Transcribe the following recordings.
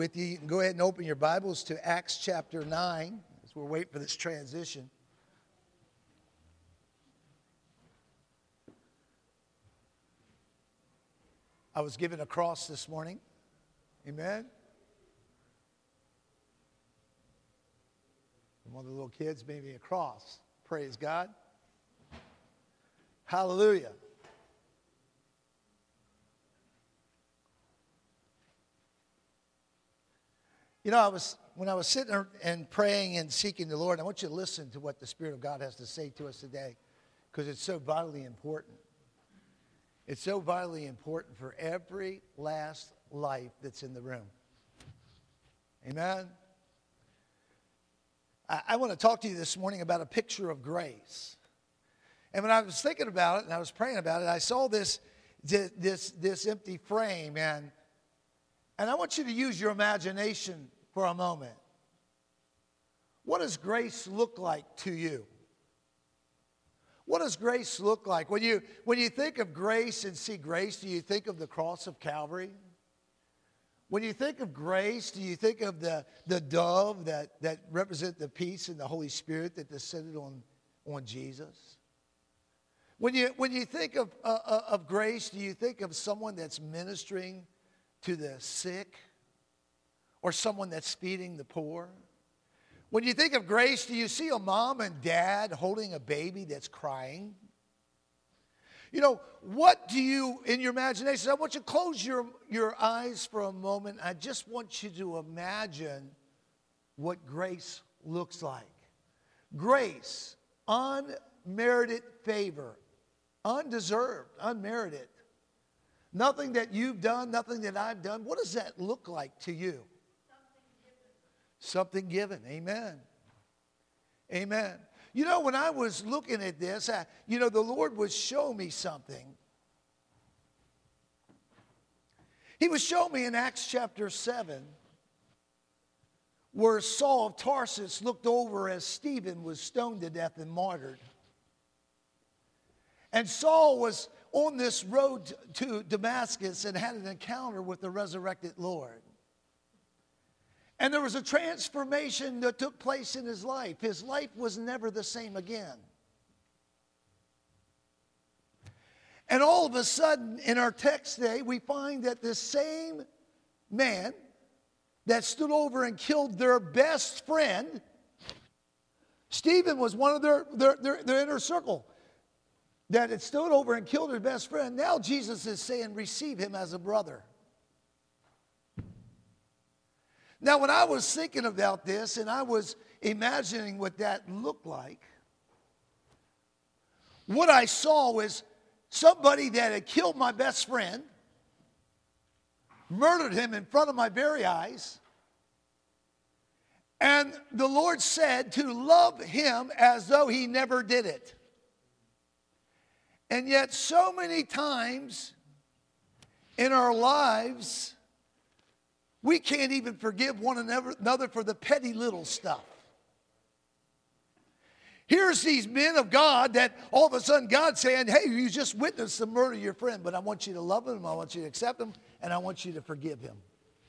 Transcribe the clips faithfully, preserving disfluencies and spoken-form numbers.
With you, you can go ahead and open your Bibles to Acts chapter nine as we're waiting for this transition. I was given a cross this morning. Amen. And one of the little kids made me a cross. Praise God. Hallelujah. You know, I was when I was sitting there and praying and seeking the Lord, I want you to listen to what the Spirit of God has to say to us today, because it's so vitally important. It's so vitally important for every last life that's in the room. Amen? I, I want to talk to you this morning about a picture of grace. And when I was thinking about it and I was praying about it, I saw this, this, this empty frame, and And I want you to use your imagination for a moment. What does grace look like to you? What does grace look like? When you, when you think of grace and see grace, do you think of the cross of Calvary? When you think of grace, do you think of the, the dove that, that represent the peace and the Holy Spirit that descended on, on Jesus? When you, when you think of, uh, of grace, do you think of someone that's ministering to the sick, or someone that's feeding the poor? When you think of grace, do you see a mom and dad holding a baby that's crying? You know, what do you, in your imagination, I want you to close your, your eyes for a moment. I just want you to imagine what grace looks like. Grace, unmerited favor, undeserved, unmerited. Nothing that you've done, nothing that I've done. What does that look like to you? Something given. Something given. Amen. Amen. You know, when I was looking at this, I, you know, the Lord would show me something. He would show me in Acts chapter seven where Saul of Tarsus looked over as Stephen was stoned to death and martyred. And Saul was on this road to Damascus and had an encounter with the resurrected Lord. And there was a transformation that took place in his life. His life was never the same again. And all of a sudden, in our text today, we find that the same man that stood over and killed their best friend, Stephen was one of their, their, their, their inner circle, that had stood over and killed their best friend. Now Jesus is saying, receive him as a brother. Now, when I was thinking about this and I was imagining what that looked like, what I saw was somebody that had killed my best friend, murdered him in front of my very eyes, and the Lord said to love him as though he never did it. And yet so many times in our lives, we can't even forgive one another for the petty little stuff. Here's these men of God that all of a sudden God's saying, hey, you just witnessed the murder of your friend, but I want you to love him, I want you to accept him, and I want you to forgive him.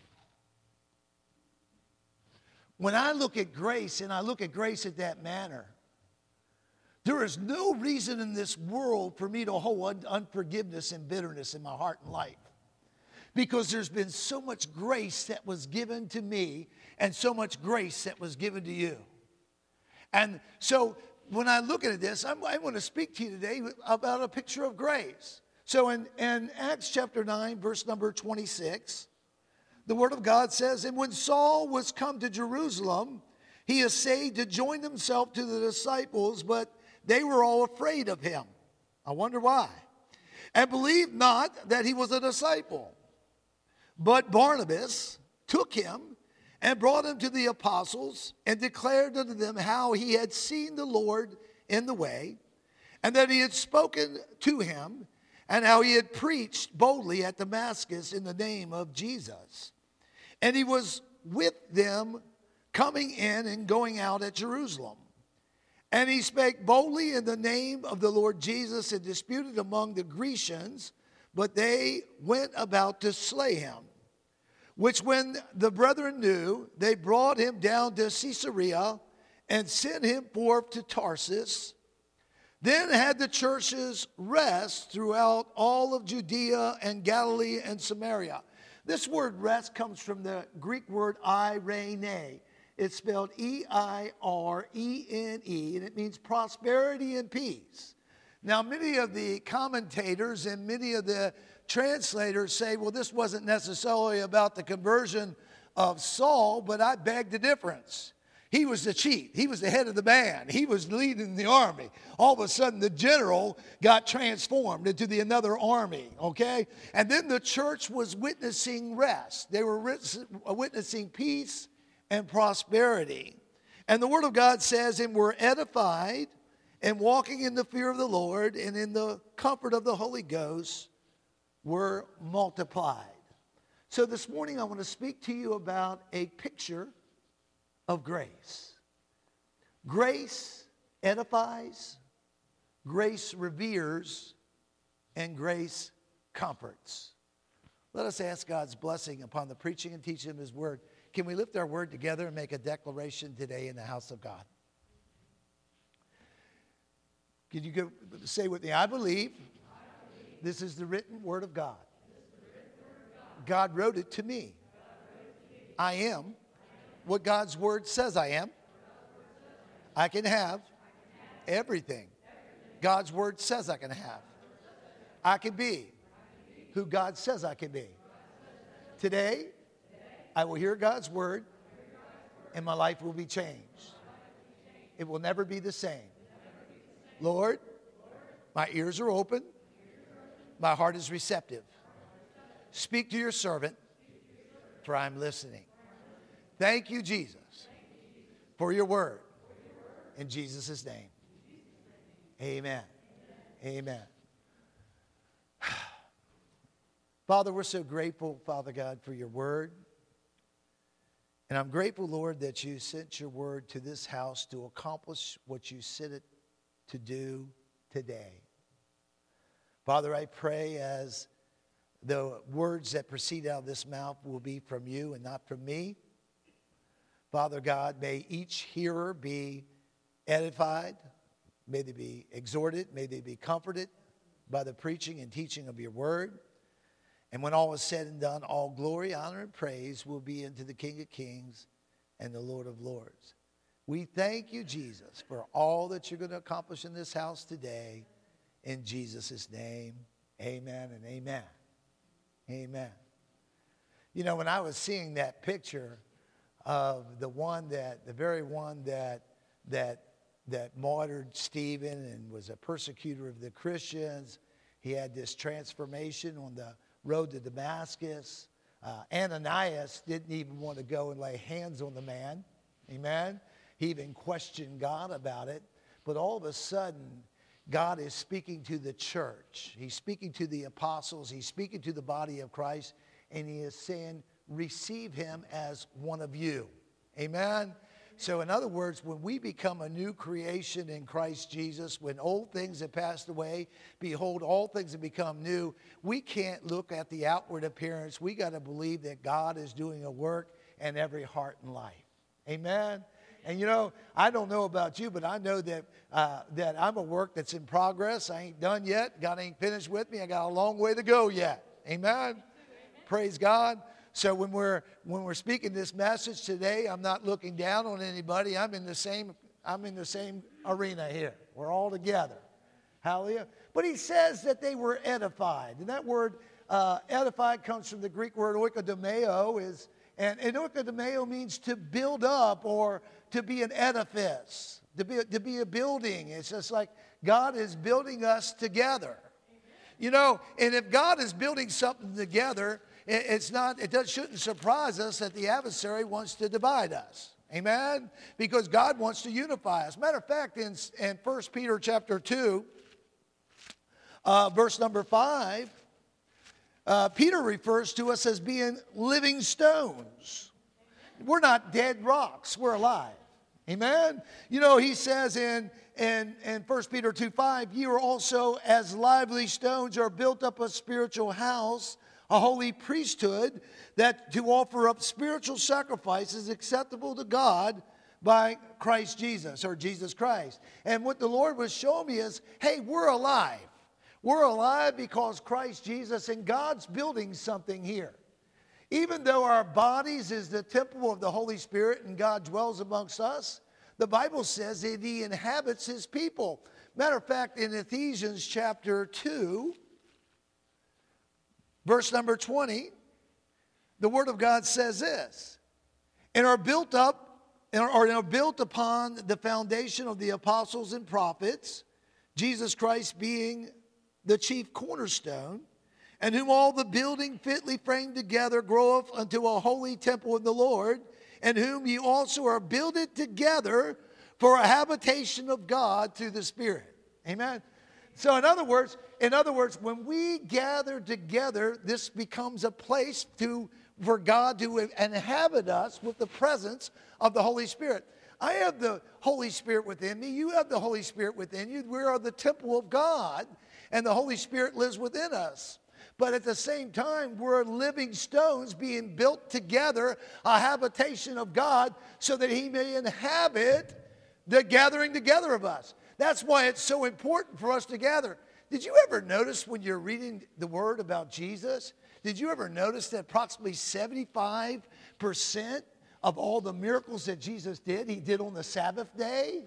When I look at grace, and I look at grace in that manner, there is no reason in this world for me to hold unforgiveness and bitterness in my heart and life. Because there's been so much grace that was given to me and so much grace that was given to you. And so when I look at this, I'm, I want to speak to you today about a picture of grace. So in, in Acts chapter nine, verse number twenty-six, the word of God says, and when Saul was come to Jerusalem, he essayed to join himself to the disciples, but they were all afraid of him. I wonder why. And believed not that he was a disciple. But Barnabas took him and brought him to the apostles and declared unto them how he had seen the Lord in the way, and that he had spoken to him, and how he had preached boldly at Damascus in the name of Jesus. And he was with them coming in and going out at Jerusalem. And he spake boldly in the name of the Lord Jesus and disputed among the Grecians, but they went about to slay him. which when the brethren knew, they brought him down to Caesarea and sent him forth to Tarsus. Then had the churches rest throughout all of Judea and Galilee and Samaria. This word rest comes from the Greek word eirene. It's spelled E I R E N E, and it means prosperity and peace. Now, many of the commentators and many of the translators say, well, this wasn't necessarily about the conversion of Saul, but I beg the difference. He was the chief. He was the head of the band. He was leading the army. All of a sudden, the general got transformed into the another army, okay? And then the church was witnessing rest. They were witnessing peace and prosperity. And the Word of God says, and were edified and walking in the fear of the Lord and in the comfort of the Holy Ghost were multiplied. So this morning, I want to speak to you about a picture of grace. Grace edifies, grace reveres, and grace comforts. Let us ask God's blessing upon the preaching and teaching of His Word. Can we lift our word together and make a declaration today in the house of God? Can you go, say with me, I believe, I believe this is the written Word of God. God. God wrote it to me. I am what God's Word says I am. I can have everything God's Word says I can have. I can be who God says I can be. Today, I will hear God's Word, and my life will be changed. It will never be the same. Lord, my ears are open. My heart is receptive. Speak to your servant, for I am listening. Thank you, Jesus, for your word. In Jesus' name, amen. Amen. Father, we're so grateful, Father God, for your word. And I'm grateful, Lord, that you sent your word to this house to accomplish what you sent it to do today. Father, I pray as the words that proceed out of this mouth will be from you and not from me. Father God, may each hearer be edified. May they be exhorted. May they be comforted by the preaching and teaching of your word. And when all is said and done, all glory, honor, and praise will be unto the King of Kings and the Lord of Lords. We thank you, Jesus, for all that you're going to accomplish in this house today. In Jesus' name, amen and amen. Amen. You know, when I was seeing that picture of the one that, the very one that, that, that martyred Stephen and was a persecutor of the Christians, he had this transformation on the road to Damascus. Uh, Ananias didn't even want to go and lay hands on the man. Amen. He even questioned God about it. But all of a sudden, God is speaking to the church. He's speaking to the apostles. He's speaking to the body of Christ. And he is saying, receive him as one of you. Amen. So in other words, when we become a new creation in Christ Jesus, when old things have passed away, behold, all things have become new, we can't look at the outward appearance. We got to believe that God is doing a work in every heart and life. Amen. And you know, I don't know about you, but I know that uh, that I'm a work that's in progress. I ain't done yet. God ain't finished with me. I got a long way to go yet. Amen. Amen. Praise God. So when we're when we're speaking this message today, I'm not looking down on anybody. I'm in the same I'm in the same arena here. We're all together. Hallelujah. But he says that they were edified, and that word uh, edified comes from the Greek word oikodomeo, is and, and oikodomeo means to build up or to be an edifice, to be to be a building. It's just like God is building us together. You know, and if God is building something together, it's not, it does, shouldn't surprise us that the adversary wants to divide us. Amen? Because God wants to unify us. Matter of fact, in, in First Peter chapter two, uh, verse number five, uh, Peter refers to us as being living stones. We're not dead rocks. We're alive. Amen? You know, he says in, in, in First Peter two five, you are also as lively stones are built up a spiritual house, a holy priesthood, that to offer up spiritual sacrifices acceptable to God by Christ Jesus, or Jesus Christ. And what the Lord was showing me is, hey, we're alive. We're alive because Christ Jesus, and God's building something here. Even though our bodies is the temple of the Holy Spirit and God dwells amongst us, the Bible says that he inhabits his people. Matter of fact, in Ephesians chapter two, verse number twenty, the Word of God says this, and are built up, or are built upon the foundation of the apostles and prophets, Jesus Christ being the chief cornerstone, and whom all the building fitly framed together groweth unto a holy temple in the Lord, and whom ye also are builded together for a habitation of God through the Spirit. Amen. So in other words, in other words, when we gather together, this becomes a place to for God to inhabit us with the presence of the Holy Spirit. I have the Holy Spirit within me. You have the Holy Spirit within you. We are the temple of God, and the Holy Spirit lives within us. But at the same time, we're living stones being built together, a habitation of God, so that he may inhabit the gathering together of us. That's why it's so important for us to gather. Did you ever notice when you're reading the word about Jesus, did you ever notice that approximately seventy-five percent of all the miracles that Jesus did, he did on the Sabbath day?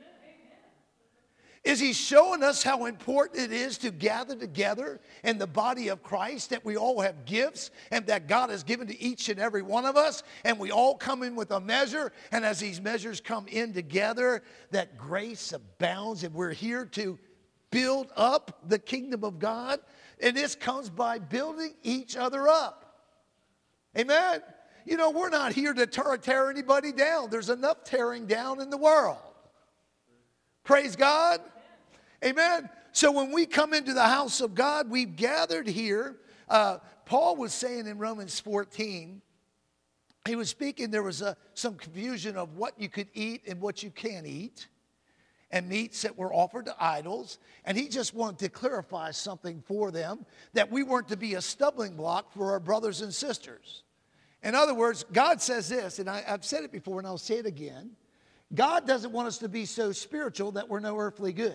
Is he showing us how important it is to gather together in the body of Christ, that we all have gifts and that God has given to each and every one of us, and we all come in with a measure, and as these measures come in together, that grace abounds, and we're here to build up the kingdom of God, and this comes by building each other up. Amen? You know, we're not here to tear, tear anybody down. There's enough tearing down in the world. Praise God. Amen. So when we come into the house of God, we've gathered here. Uh, Paul was saying in Romans fourteen, he was speaking, there was a, some confusion of what you could eat and what you can't eat, and meats that were offered to idols. And he just wanted to clarify something for them, that we weren't to be a stumbling block for our brothers and sisters. In other words, God says this, and I, I've said it before and I'll say it again. God doesn't want us to be so spiritual that we're no earthly good.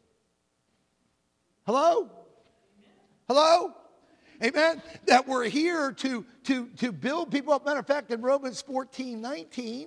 Hello? Hello? Amen? That we're here to, to, to build people up. Matter of fact, in Romans fourteen nineteen,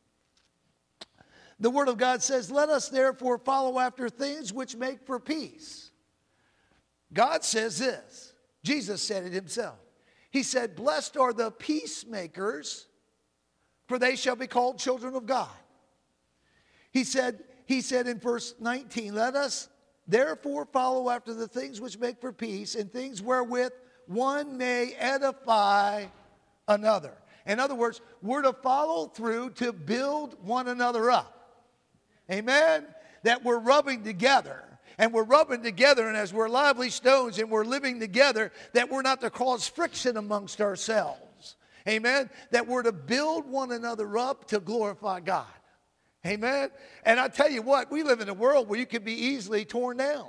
the Word of God says, let us therefore follow after things which make for peace. God says this. Jesus said it himself. He said, blessed are the peacemakers, for they shall be called children of God. He said, he said in verse nineteen, let us therefore follow after the things which make for peace, and things wherewith one may edify another. In other words, we're to follow through to build one another up. Amen? That we're rubbing together. And we're rubbing together, and as we're lively stones and we're living together, that we're not to cause friction amongst ourselves. Amen? That we're to build one another up to glorify God. Amen? And I tell you what, we live in a world where you can be easily torn down.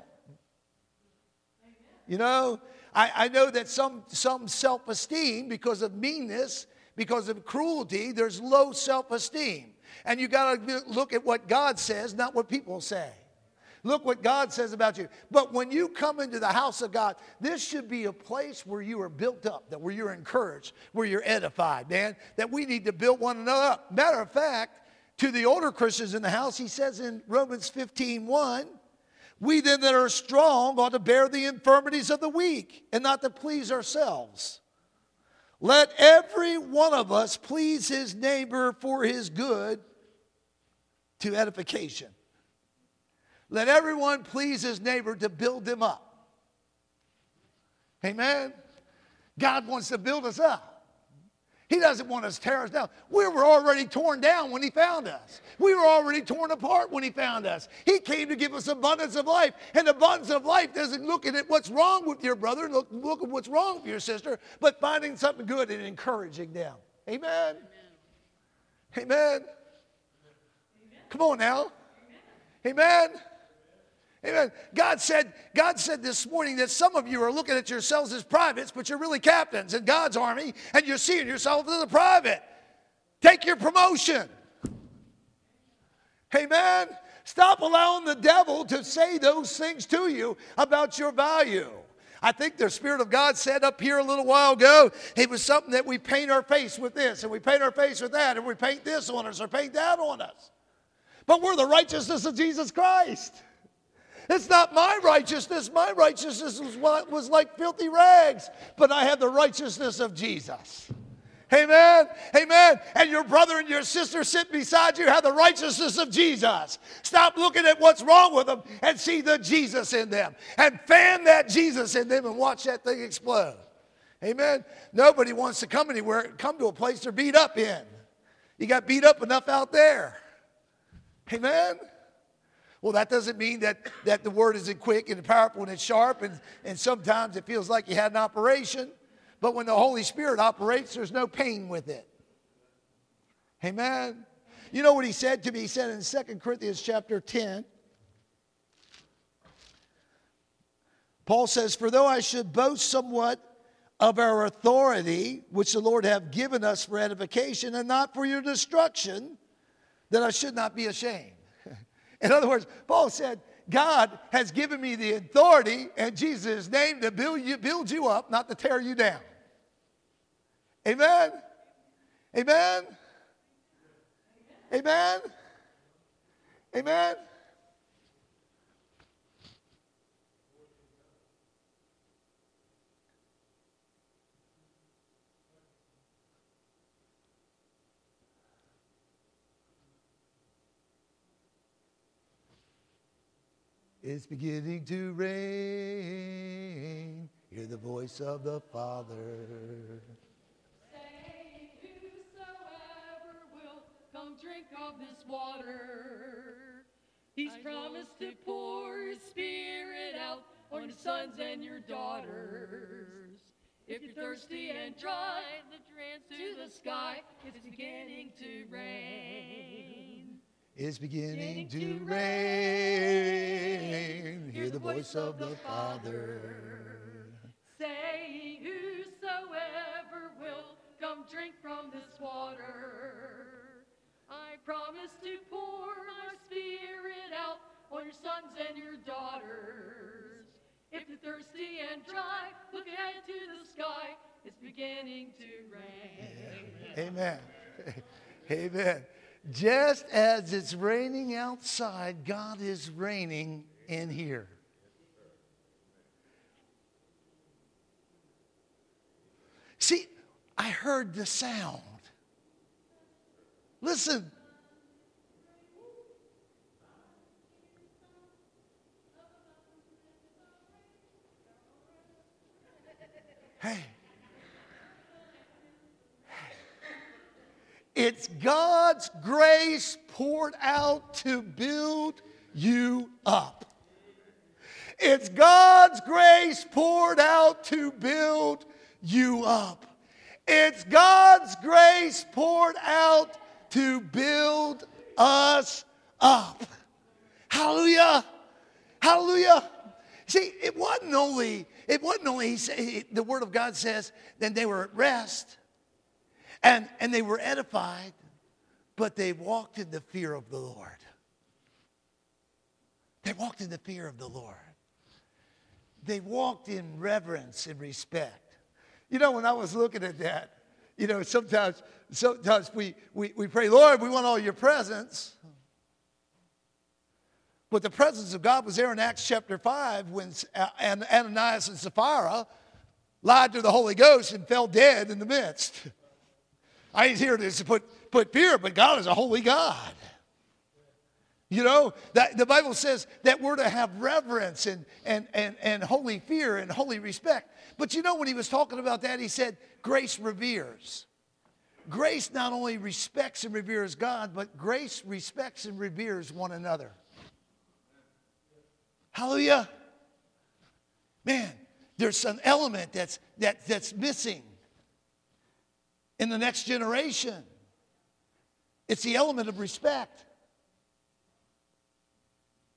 You know, I, I know that some, some self-esteem, because of meanness, because of cruelty, there's low self-esteem. And you got to look at what God says, not what people say. Look what God says about you. But when you come into the house of God, this should be a place where you are built up, that where you're encouraged, where you're edified, man. That we need to build one another up. Matter of fact, to the older Christians in the house, he says in Romans fifteen one, we then that are strong ought to bear the infirmities of the weak and not to please ourselves. Let every one of us please his neighbor for his good to edification. Let everyone please his neighbor to build them up. Amen? God wants to build us up. He doesn't want us to tear us down. We were already torn down when he found us. We were already torn apart when he found us. He came to give us abundance of life. And abundance of life doesn't look at what's wrong with your brother, look, look at what's wrong with your sister, but finding something good and encouraging them. Amen? Amen? Amen. Come on now. Amen? Amen. God said, God said this morning that some of you are looking at yourselves as privates, but you're really captains in God's army, and you're seeing yourself as a private. Take your promotion. Amen. Stop allowing the devil to say those things to you about your value. I think the Spirit of God said up here a little while ago, it was something that we paint our face with this, and we paint our face with that, and we paint this on us or paint that on us. But we're the righteousness of Jesus Christ. It's not my righteousness. My righteousness was, what was like filthy rags, but I have the righteousness of Jesus. Amen. Amen. And your brother and your sister sitting beside you have the righteousness of Jesus. Stop looking at what's wrong with them and see the Jesus in them. And fan that Jesus in them and watch that thing explode. Amen. Nobody wants to come anywhere, come to a place they're beat up in. You got beat up enough out there. Amen. Well, that doesn't mean that, that the word isn't quick and powerful and it's sharp, and, and sometimes it feels like you had an operation. But when the Holy Spirit operates, there's no pain with it. Amen. You know what he said to me? He said in Second Corinthians chapter ten, Paul says, "For though I should boast somewhat of our authority, which the Lord hath given us for edification, and not for your destruction, that I should not be ashamed." In other words, Paul said, God has given me the authority in Jesus' name to build you, build you up, not to tear you down. Amen? Amen? Amen? Amen? It's beginning to rain. Hear the voice of the Father. Saying, whosoever will come drink of this water. He's I promised to pour his Spirit out on your sons and your daughters. If you're thirsty and dry, lift your hands to the sky. It's beginning to rain. It's beginning to rain. Hear the voice of the Father. Saying, whosoever will come drink from this water. I promise to pour my Spirit out on your sons and your daughters. If you're thirsty and dry, look ahead to the sky. It's beginning to rain. Amen. Amen. Just as it's raining outside, God is raining in here. See, I heard the sound. Listen. Hey. It's God's grace poured out to build you up. It's God's grace poured out to build you up. It's God's grace poured out to build us up. Hallelujah. Hallelujah. See, it wasn't only, it wasn't only, the Word of God says, then they were at rest. And, and they were edified, but they walked in the fear of the Lord. They walked in the fear of the Lord. They walked in reverence and respect. You know, when I was looking at that, you know, sometimes, sometimes we, we, we pray, Lord, we want all your presence. But the presence of God was there in Acts chapter five when Ananias and Sapphira lied to the Holy Ghost and fell dead in the midst. I ain't here to put, put fear, but God is a holy God. You know, that the Bible says that we're to have reverence and, and, and, and holy fear and holy respect. But you know, when he was talking about that, he said, grace reveres. Grace not only respects and reveres God, but grace respects and reveres one another. Hallelujah. Man, there's an element that's, that, that's missing in the next generation. It's the element of respect.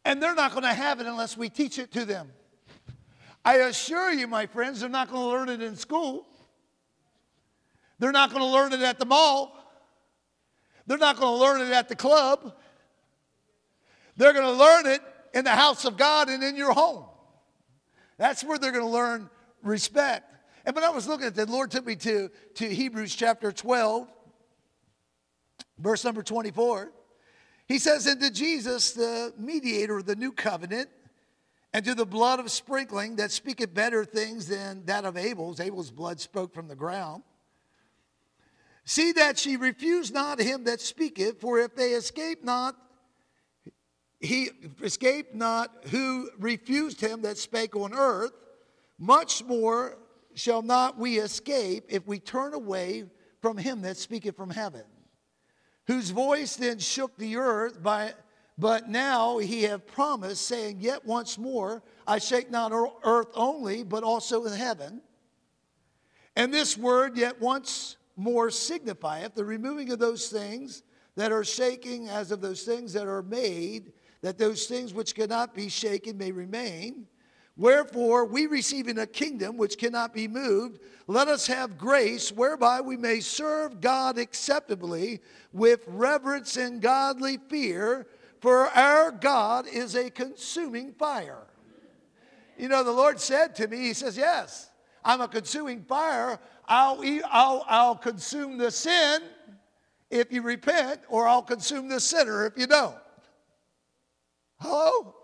And they're not going to have it unless we teach it to them. I assure you, my friends, they're not going to learn it in school. They're not going to learn it at the mall. They're not going to learn it at the club. They're going to learn it in the house of God and in your home. That's where they're going to learn respect. And when I was looking at that, the Lord took me to, to Hebrews chapter twelve, verse number twenty-four. He says, "And to Jesus, the mediator of the new covenant, and to the blood of sprinkling that speaketh better things than that of Abel's," Abel's blood spoke from the ground, "see that she refuse not him that speaketh, for if they escape not, he escaped not who refused him that spake on earth, much more shall not we escape if we turn away from him that speaketh from heaven, whose voice then shook the earth, by, but now he hath promised, saying, Yet once more I shake not earth only, but also in heaven. And this word, yet once more, signifieth the removing of those things that are shaking, as of those things that are made, that those things which cannot be shaken may remain. Wherefore, we receiving a kingdom which cannot be moved, let us have grace whereby we may serve God acceptably with reverence and godly fear, for our God is a consuming fire." You know, the Lord said to me, he says, yes, I'm a consuming fire. I'll, eat, I'll, I'll consume the sin if you repent, or I'll consume the sinner if you don't. Hello?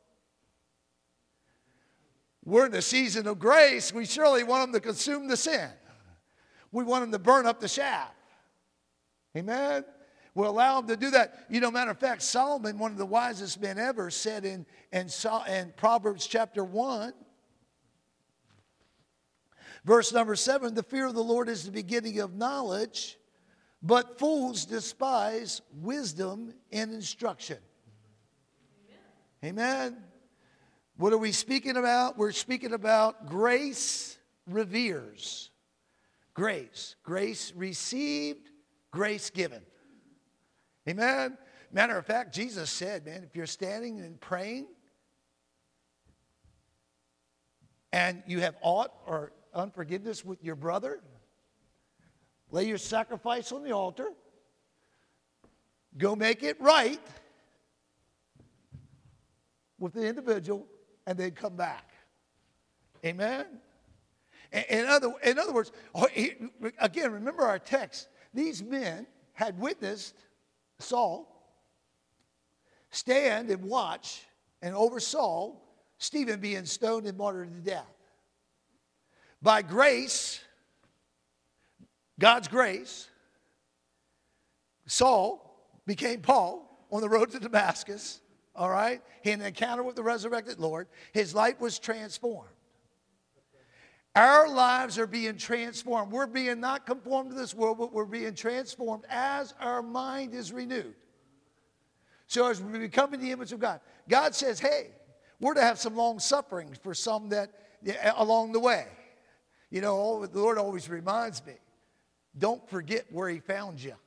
We're in the season of grace. We surely want them to consume the sin. We want them to burn up the shaft. Amen? We'll allow them to do that. You know, matter of fact, Solomon, one of the wisest men ever, said in, in, in Proverbs chapter one, verse number seven, "The fear of the Lord is the beginning of knowledge, but fools despise wisdom and instruction." Amen? Amen. What are we speaking about? We're speaking about grace reveres. Grace. Grace received, grace given. Amen? Matter of fact, Jesus said, man, if you're standing and praying and you have aught or unforgiveness with your brother, lay your sacrifice on the altar, go make it right with the individual, and they'd come back. Amen? In other, in other words, again, remember our text. These men had witnessed Saul stand and watch and oversaw Stephen being stoned and martyred to death. By grace, God's grace, Saul became Paul on the road to Damascus. All right? He had an encounter with the resurrected Lord. His life was transformed. Our lives are being transformed. We're being not conformed to this world, but we're being transformed as our mind is renewed. So as we become in the image of God, God says, hey, we're to have some long suffering for some that along the way. You know, the Lord always reminds me, don't forget where he found you.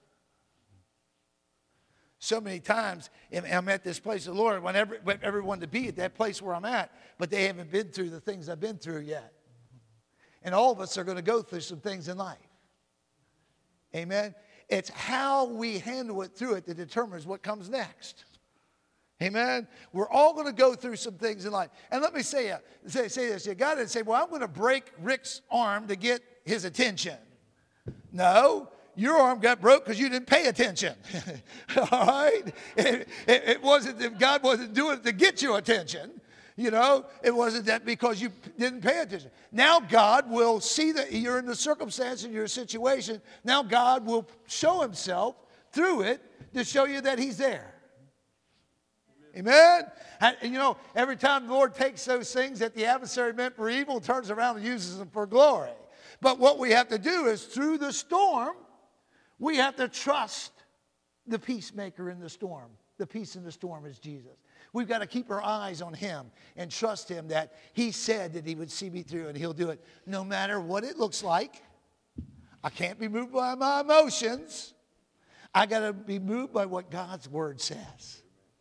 So many times I'm at this place of the Lord, I want every, everyone to be at that place where I'm at, but they haven't been through the things I've been through yet. And all of us are going to go through some things in life. Amen? It's how we handle it through it that determines what comes next. Amen? We're all going to go through some things in life. And let me say, uh, say, say this. You got to say, well, I'm going to break Rick's arm to get his attention. No. Your arm got broke because you didn't pay attention. All right? It, it, it wasn't that God wasn't doing it to get your attention. You know, it wasn't that because you didn't pay attention. Now God will see that you're in the circumstance in your situation. Now God will show himself through it to show you that he's there. Amen? Amen? And, and you know, every time the Lord takes those things that the adversary meant for evil, turns around and uses them for glory. But what we have to do is through the storm, we have to trust the peacemaker in the storm. The peace in the storm is Jesus. We've got to keep our eyes on him and trust him that he said that he would see me through and he'll do it no matter what it looks like. I can't be moved by my emotions. I got to be moved by what God's word says.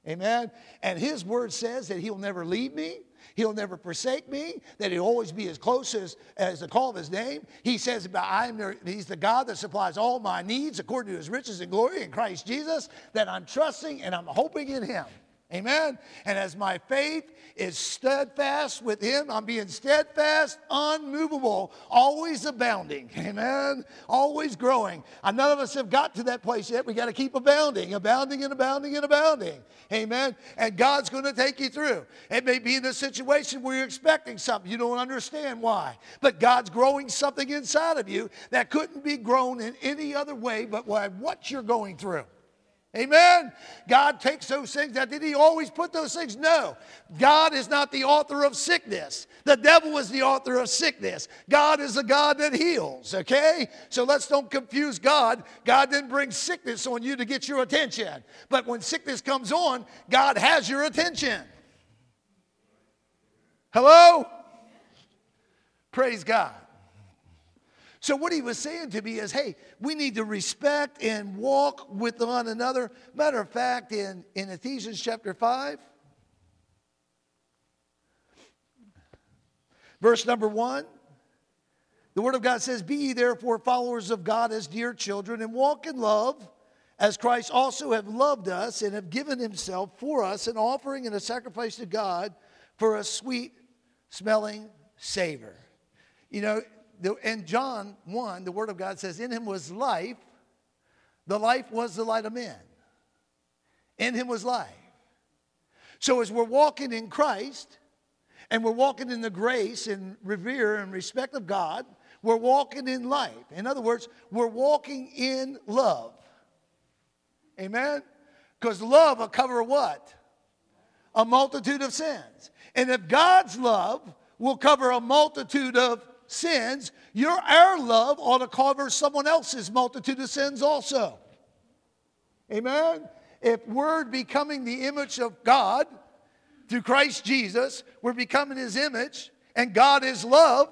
Amen. And his word says that he'll never leave me. He'll never forsake me, that he'll always be as close as, as the call of his name. He says about I'm there, he's the God that supplies all my needs according to his riches and glory in Christ Jesus, that I'm trusting and I'm hoping in him. Amen. And as my faith is steadfast with him, I'm being steadfast, unmovable, always abounding. Amen. Always growing. And none of us have got to that place yet. We got to keep abounding, abounding and abounding and abounding. Amen. And God's going to take you through. It may be in a situation where you're expecting something. You don't understand why. But God's growing something inside of you that couldn't be grown in any other way but by what you're going through. Amen. God takes those things. Now, did he always put those things? No. God is not the author of sickness. The devil is the author of sickness. God is the God that heals, okay? So let's don't confuse God. God didn't bring sickness on you to get your attention. But when sickness comes on, God has your attention. Hello? Praise God. So what he was saying to me is, hey, we need to respect and walk with one another. Matter of fact, in, in Ephesians chapter five, verse number one, the word of God says, be ye therefore followers of God as dear children, and walk in love, as Christ also have loved us and have given himself for us, an offering and a sacrifice to God for a sweet smelling savor. You know, in John one, the Word of God says, in him was life. The life was the light of men. In him was life. So as we're walking in Christ, and we're walking in the grace and revere and respect of God, we're walking in life. In other words, we're walking in love. Amen? Because love will cover what? A multitude of sins. And if God's love will cover a multitude of sins, your our love ought to cover someone else's multitude of sins also. Amen? If we're becoming the image of God through Christ Jesus, we're becoming his image, and God is love.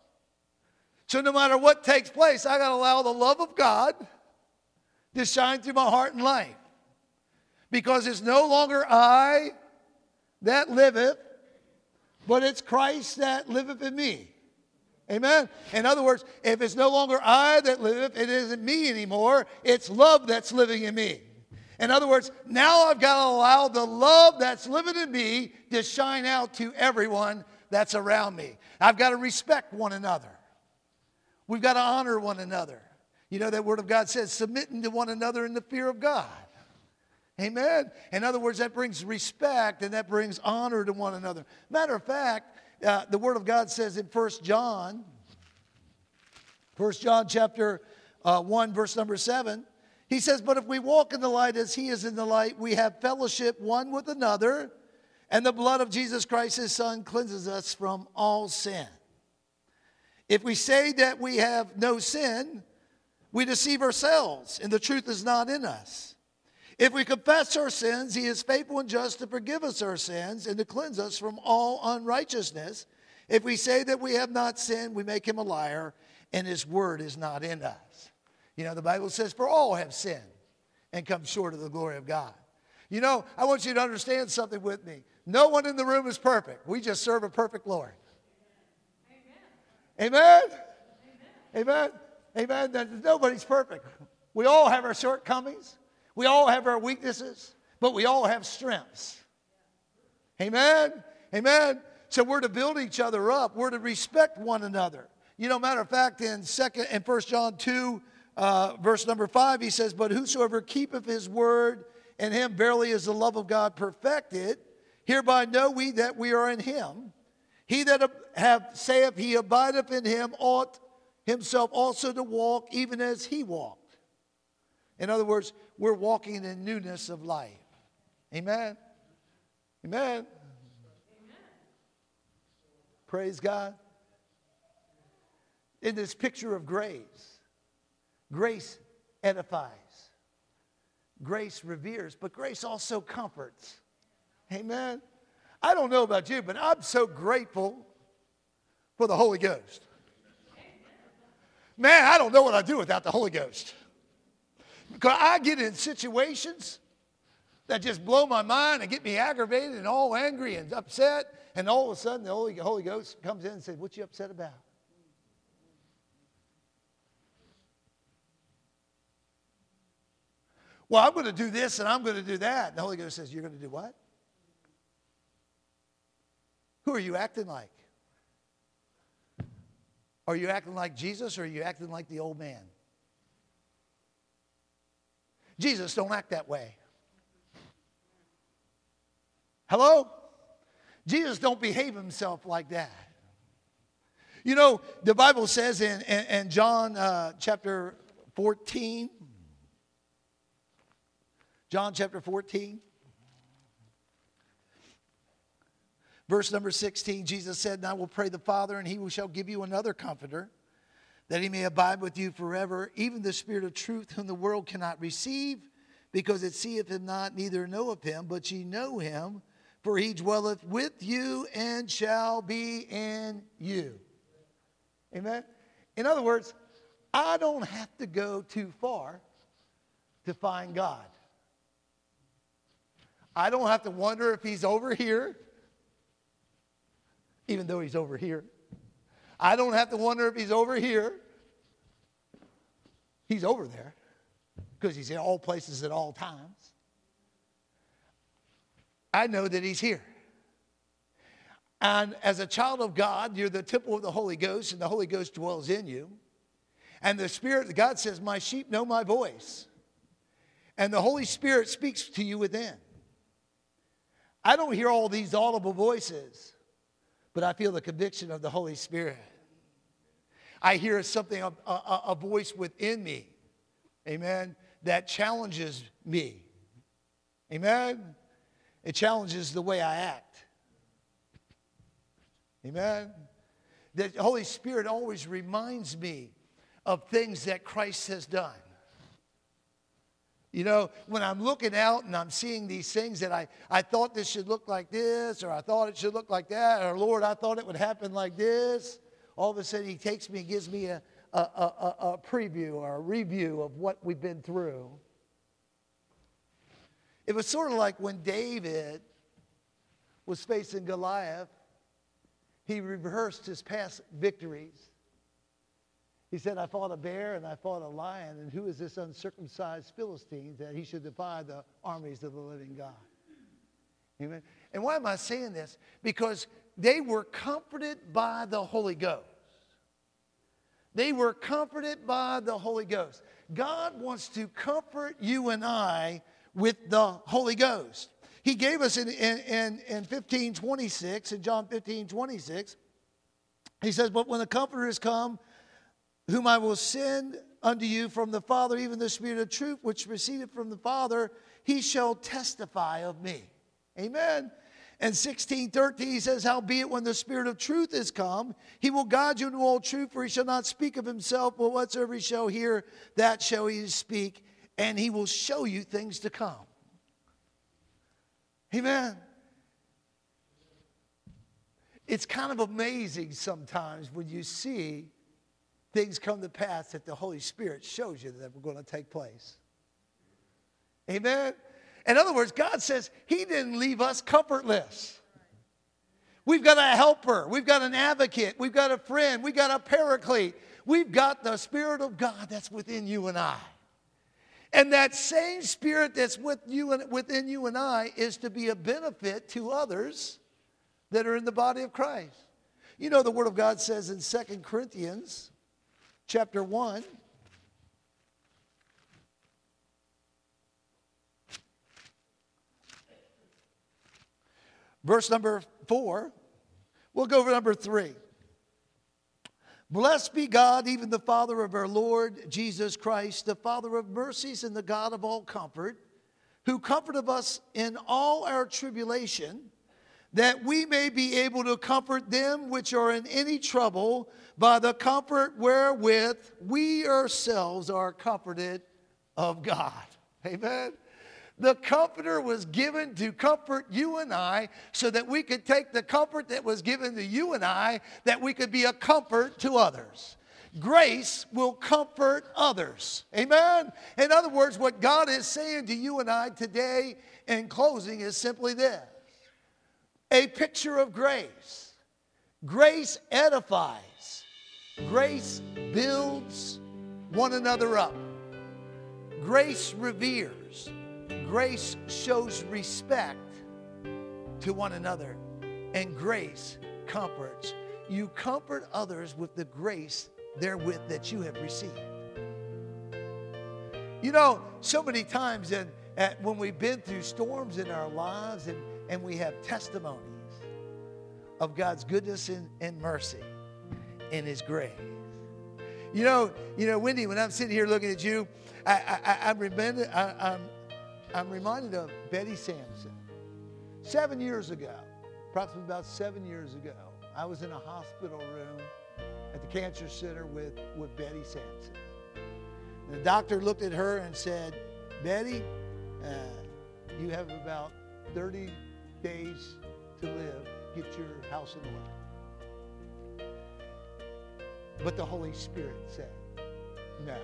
So no matter what takes place, I got to allow the love of God to shine through my heart and life. Because it's no longer I that liveth, but it's Christ that liveth in me. Amen? In other words, if it's no longer I that liveth, it isn't me anymore. It's love that's living in me. In other words, now I've got to allow the love that's living in me to shine out to everyone that's around me. I've got to respect one another. We've got to honor one another. You know, that word of God says, submitting to one another in the fear of God. Amen? In other words, that brings respect and that brings honor to one another. Matter of fact, Uh, the Word of God says in First John, First John chapter uh, one, verse number seven, he says, but if we walk in the light as he is in the light, we have fellowship one with another, and the blood of Jesus Christ, his Son, cleanses us from all sin. If we say that we have no sin, we deceive ourselves, and the truth is not in us. If we confess our sins, he is faithful and just to forgive us our sins and to cleanse us from all unrighteousness. If we say that we have not sinned, we make him a liar, and his word is not in us. You know, the Bible says, for all have sinned and come short of the glory of God. You know, I want you to understand something with me. No one in the room is perfect. We just serve a perfect Lord. Amen? Amen? Amen? Amen? Amen. Nobody's perfect. We all have our shortcomings. We all have our weaknesses, but we all have strengths. Amen? Amen? So we're to build each other up. We're to respect one another. You know, matter of fact, in second in First John two, uh, verse number five, he says, but whosoever keepeth his word, in him verily is the love of God perfected. Hereby know we that we are in him. He that have saith he abideth in him ought himself also to walk even as he walked. In other words, we're walking in newness of life. Amen? Amen? Amen. Praise God. In this picture of grace, grace edifies. Grace reveres, but grace also comforts. Amen? I don't know about you, but I'm so grateful for the Holy Ghost. Man, I don't know what I'd do without the Holy Ghost. Because I get in situations that just blow my mind and get me aggravated and all angry and upset. And all of a sudden, the Holy, Holy Ghost comes in and says, what you upset about? Well, I'm going to do this and I'm going to do that. And the Holy Ghost says, you're going to do what? Who are you acting like? Are you acting like Jesus or are you acting like the old man? Jesus don't act that way. Hello? Jesus don't behave himself like that. You know, the Bible says in, in, in John uh, chapter fourteen, John chapter fourteen, verse number sixteen, Jesus said, and I will pray the Father, and he shall give you another comforter, that he may abide with you forever, even the Spirit of truth, whom the world cannot receive, because it seeth him not, neither knoweth him, but ye know him, for he dwelleth with you and shall be in you. Amen? In other words, I don't have to go too far to find God. I don't have to wonder if he's over here, even though he's over here. I don't have to wonder if he's over here. He's over there because he's in all places at all times. I know that he's here. And as a child of God, you're the temple of the Holy Ghost, and the Holy Ghost dwells in you. And the Spirit of God says, my sheep know my voice. And the Holy Spirit speaks to you within. I don't hear all these audible voices, but I feel the conviction of the Holy Spirit. I hear something, a, a, a voice within me, amen, that challenges me. Amen? It challenges the way I act. Amen? The Holy Spirit always reminds me of things that Christ has done. You know, when I'm looking out and I'm seeing these things that I, I thought this should look like this, or I thought it should look like that, or Lord, I thought it would happen like this, all of a sudden he takes me and gives me a, a, a, a preview or a review of what we've been through. It was sort of like when David was facing Goliath, he rehearsed his past victories. He said, I fought a bear and I fought a lion, and who is this uncircumcised Philistine that he should defy the armies of the living God? Amen. And why am I saying this? Because they were comforted by the Holy Ghost. They were comforted by the Holy Ghost. God wants to comfort you and I with the Holy Ghost. He gave us in, in, in, in fifteen twenty-six, in John fifteen twenty-six, he says, but when the Comforter is come, whom I will send unto you from the Father, even the Spirit of truth, which proceedeth from the Father, he shall testify of me. Amen. And sixteen thirteen, he says, howbeit when the Spirit of truth is come, he will guide you into all truth, for he shall not speak of himself, but whatsoever he shall hear, that shall he speak, and he will show you things to come. Amen. It's kind of amazing sometimes when you see things come to pass that the Holy Spirit shows you that we're going to take place. Amen. In other words, God says he didn't leave us comfortless. We've got a helper. We've got an advocate. We've got a friend. We've got a paraclete. We've got the Spirit of God that's within you and I. And that same Spirit that's with you and within you and I is to be a benefit to others that are in the body of Christ. You know, the Word of God says in Second Corinthians chapter one, verse number four. We'll go over number three. Blessed be God, even the Father of our Lord Jesus Christ, the Father of mercies and the God of all comfort, who comforteth us in all our tribulation, that we may be able to comfort them which are in any trouble by the comfort wherewith we ourselves are comforted of God. Amen. The Comforter was given to comfort you and I so that we could take the comfort that was given to you and I, that we could be a comfort to others. Grace will comfort others. Amen? In other words, what God is saying to you and I today in closing is simply this. A picture of grace. Grace edifies. Grace builds one another up. Grace reveres. Grace shows respect to one another. And grace comforts. You comfort others with the grace therewith that you have received. You know, so many times in, at, when we've been through storms in our lives and, and we have testimonies of God's goodness and, and mercy and His grace. You know, you know, Wendy, when I'm sitting here looking at you, I, I, I'm, reminded, I, I'm, I'm reminded of Betty Sampson. Seven years ago, approximately about seven years ago, I was in a hospital room at the cancer center with, with Betty Sampson. And the doctor looked at her and said, Betty, uh, you have about thirty days to live. Get your house in order. But the Holy Spirit said, no.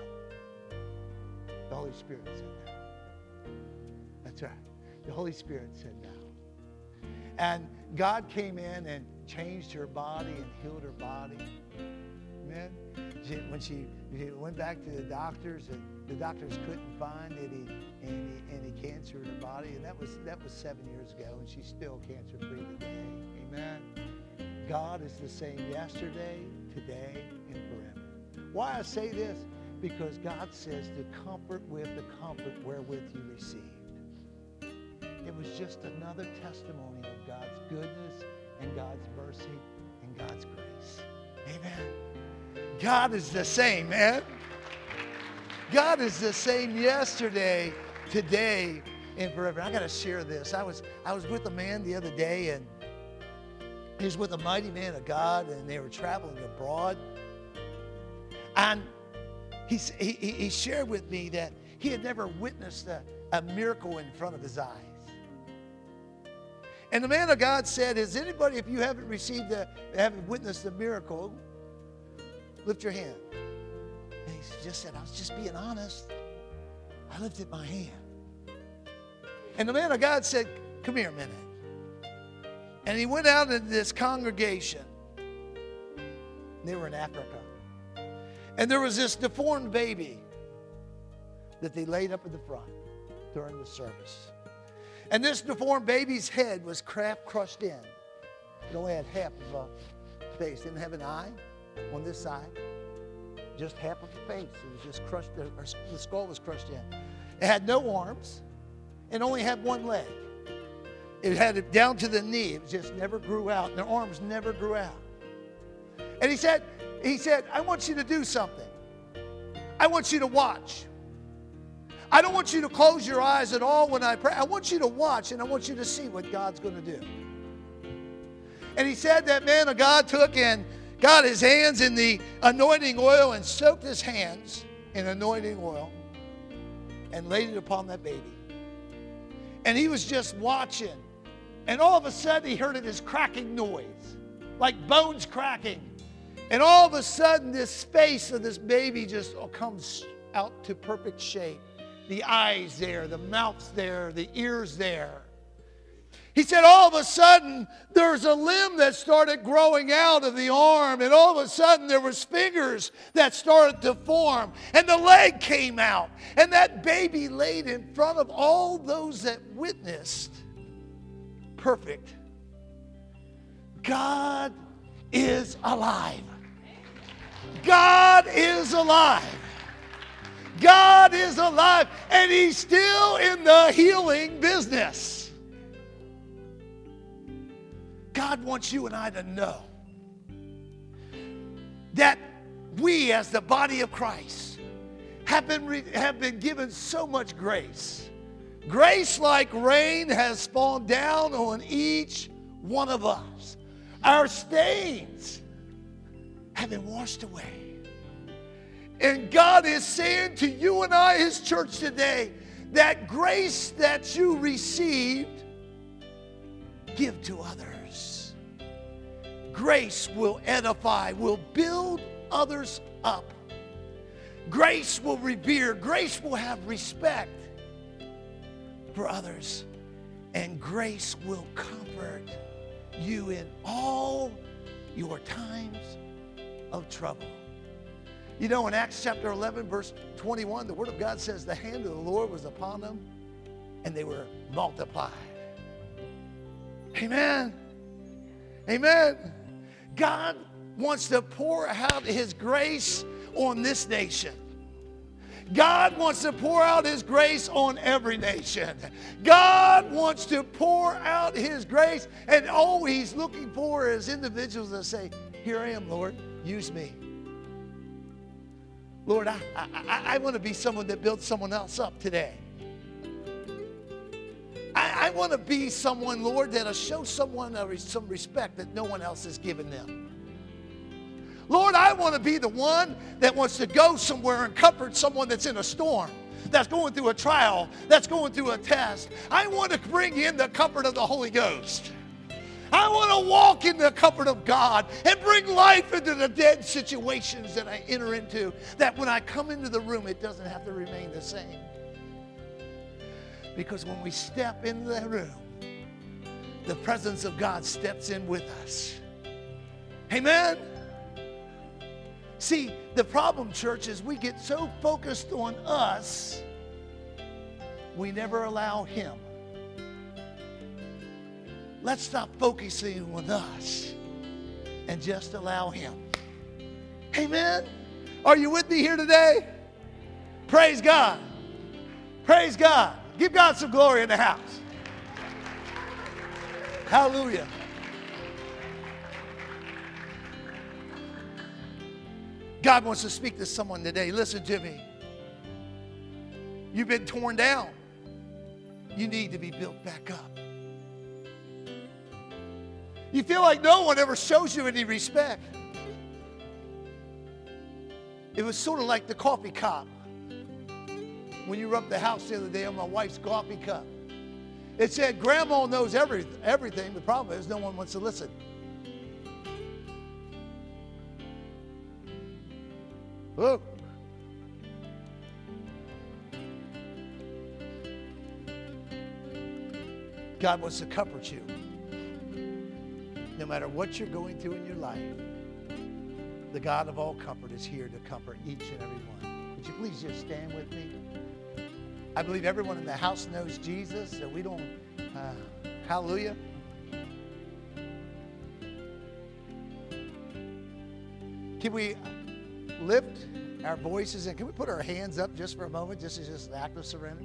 The Holy Spirit said no. That's right. The Holy Spirit said no. And God came in and changed her body and healed her body. Amen. She, when she, she went back to the doctors, and the doctors couldn't find any, any any cancer in her body, and that was that was seven years ago, and she's still cancer-free today. Amen. God is the same yesterday, today, and forever. Why I say this? Because God says to comfort with the comfort wherewith you received. It was just another testimony of God's goodness and God's mercy and God's grace. Amen. God is the same, man. God is the same yesterday, today, and forever. I got to share this. I was I was with a man the other day, and he was with a mighty man of God, and they were traveling abroad. And he, he, he shared with me that he had never witnessed a, a miracle in front of his eyes. And the man of God said, is anybody, if you haven't received a, haven't witnessed a miracle, lift your hand. And he just said, I was just being honest. I lifted my hand. And the man of God said, come here a minute. And he went out into this congregation. They were in Africa. And there was this deformed baby that they laid up in the front during the service. And this deformed baby's head was crap crushed in. It only had half of a face. Didn't have an eye on this side. Just half of the face. It was just crushed. The skull was crushed in. It had no arms. It only had one leg. It had it down to the knee. It just never grew out. And their arms never grew out. And he said, he said, I want you to do something. I want you to watch. I don't want you to close your eyes at all when I pray. I want you to watch, and I want you to see what God's going to do. And he said that man of God took and got his hands in the anointing oil and soaked his hands in anointing oil and laid it upon that baby. And he was just watching. And all of a sudden, he heard this cracking noise, like bones cracking. And all of a sudden, this face of this baby just comes out to perfect shape. The eyes there, the mouth's there, the ears there. He said all of a sudden, there's a limb that started growing out of the arm. And all of a sudden, there was fingers that started to form. And the leg came out. And that baby laid in front of all those that witnessed. Perfect. God is alive. God is alive. God is alive, and He's still in the healing business. God wants you and I to know that we, as the body of Christ, have been, re- have been given so much grace. Grace like rain has fallen down on each one of us. Our stains have been washed away. And God is saying to you and I, His church today, that grace that you received, give to others. Grace will edify, will build others up. Grace will revere. Grace will have respect for others. And grace will comfort you in all your times of trouble. You know, in Acts chapter eleven, verse twenty-one, the Word of God says the hand of the Lord was upon them and they were multiplied. Amen. Amen. God wants to pour out his grace on this nation. God wants to pour out his grace on every nation. God wants to pour out his grace, and all he's looking for is individuals that say, here I am, Lord, use me. Lord, I, I, I want to be someone that builds someone else up today. I, I want to be someone, Lord, that'll show someone some respect that no one else has given them. Lord, I want to be the one that wants to go somewhere and comfort someone that's in a storm, that's going through a trial, that's going through a test. I want to bring in the comfort of the Holy Ghost. I want to walk in the comfort of God and bring life into the dead situations that I enter into, that when I come into the room, it doesn't have to remain the same. Because when we step into that room, the presence of God steps in with us. Amen? See, the problem, church, is we get so focused on us, we never allow him. Let's stop focusing on us and just allow him. Amen? Are you with me here today? Praise God. Praise God. Give God some glory in the house. Hallelujah. God wants to speak to someone today. Listen to me. You've been torn down. You need to be built back up. You feel like no one ever shows you any respect. It was sort of like the coffee cup. When you rubbed the house the other day on my wife's coffee cup. It said, Grandma knows every, everything. The problem is no one wants to listen. Whoa. God wants to comfort you. No matter what you're going through in your life, the God of all comfort is here to comfort each and every one. Would you please just stand with me? I believe everyone in the house knows Jesus, so we don't, uh, hallelujah. Can we lift our voices and can we put our hands up just for a moment, just as just an act of surrender?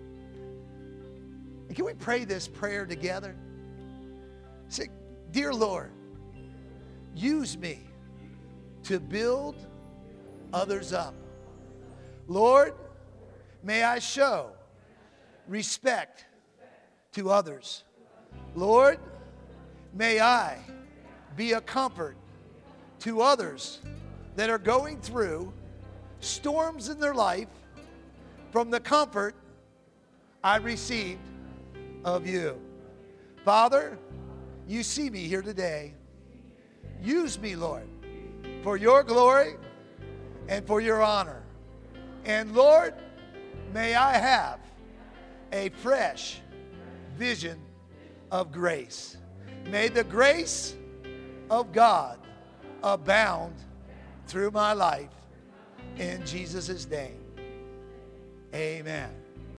And can we pray this prayer together? Say, dear Lord, use me to build others up. Lord, may I show respect to others. Lord, may I be a comfort to others that are going through storms in their life from the comfort I received of you. Father, you see me here today. Use me, Lord, for your glory and for your honor. And Lord, may I have a fresh vision of grace. May the grace of God abound through my life in Jesus' name. Amen.